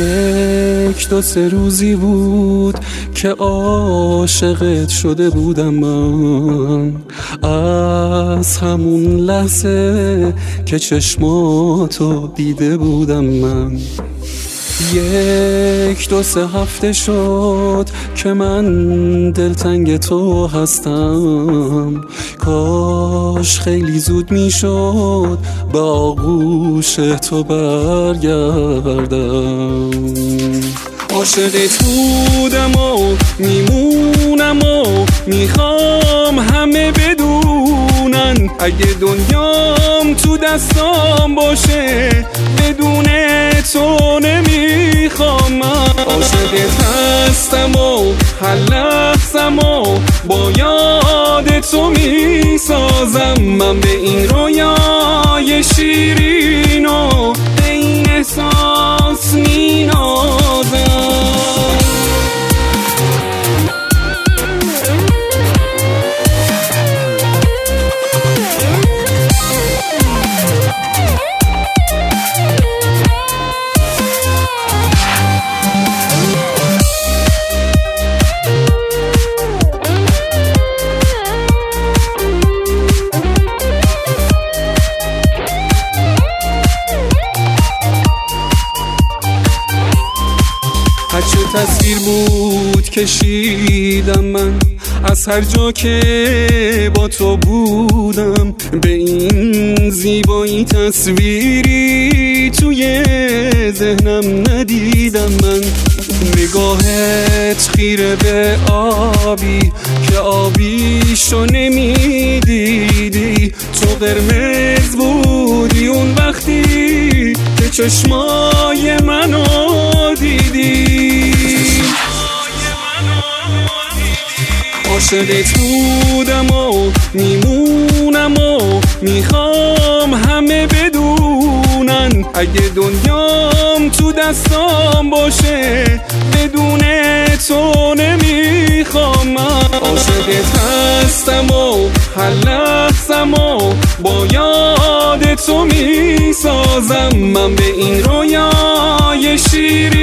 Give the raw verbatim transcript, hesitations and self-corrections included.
یک دو سه روزی بود که عاشقت شده بودم من، از همون لحظه که چشماتو دیده بودم من. یک دو سه هفته شد که من دلتنگ تو هستم، کاش خیلی زود میشد به آغوش تو برگردم. عاشقت بودم و میمونم و میخوام همه بدونن، اگه دنیام تو دستام باشه بدون تو نمیخوام من. عاشقت هستم و هر لحظم و با یاد تو میسازم، من به این رویای شیرین و به این احساس مینازم. هرچه تصویر بود کشیدم من از هر جا که با تو بودم، به این زیبایی تصویری توی ذهنم ندیدم من. نگاهت خیره به آبی که آبیشو نمیدیدی، تو قرمز بودی اون وقتی که چشمای منو دیدی. عاشقت بودم و میمونم و میخوام همه بدونن، اگه دنیام تو دستام باشه بدون تو نمیخوام من. عاشقت هستم و هر لحظم و با یاد تو میسازم، من به این رویای شیرین